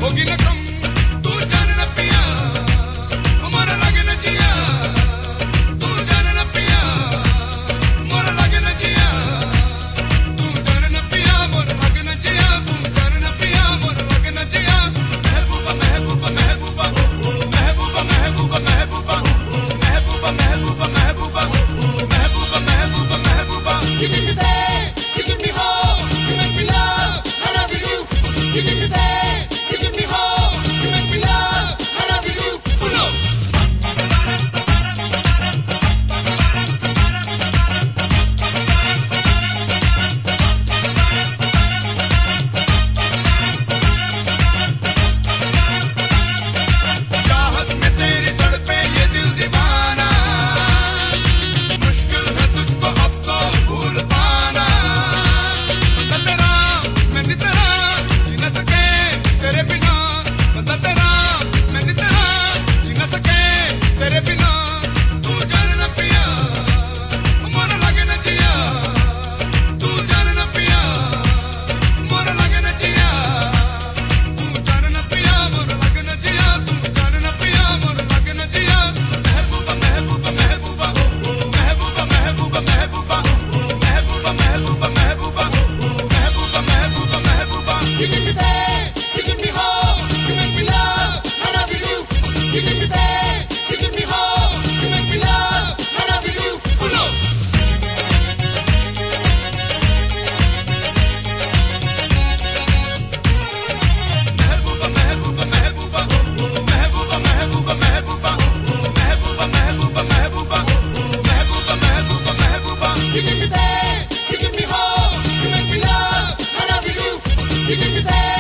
होगी न कम तू जान न पिया हमारा लगे न जिया तू जान न पिया हमारा लगे न जिया तू जान न पिया मोरा लगे न जिया तू जान न पिया मोरा लगे न जिया महबूबा महबूबा महबूबा महबूबा महबूबा महबूबा महबूबा महबूबा महबूबा महबूबा महबूबा महबूबा You give me that, you give me hope, you make me love, I love you. You give me that, you give me hope, you make me love, I love you. Pull up. चाहत में तेरी तड़पे ये दिल दीवाना मुश्किल है तुझको अब तो भूल पाना बंदा तेरा मैं नहीं तेरा जी न सके तेरे बिना बंदा तेरा मैं नहीं तेरा जी न सके तेरे बिना तू जान न पिया हमारा लगे न जिया तू जान न पिया हमारा लगे न जिया तू जान न पिया हमारा लगे न जिया तू जान न पिया हमारा लगे न जिया महबूबा महबूबा महबूबा महबूबा महबूबा महबूबा महबूबा महबूबा महबूबा महबूबा महबूबा महबूबा You give me that, you give me hope, you make me love, I love you. You give me that, you give me hope, you make me love, I love you. Pull up. Mehbooba Mehbooba Mehbooba Mehbooba Mehbooba Mehbooba Mehbooba Mehbooba Mehbooba Mehbooba Mehbooba Mehbooba You give me that, you give me hope, you make me love, I love you. You give me that.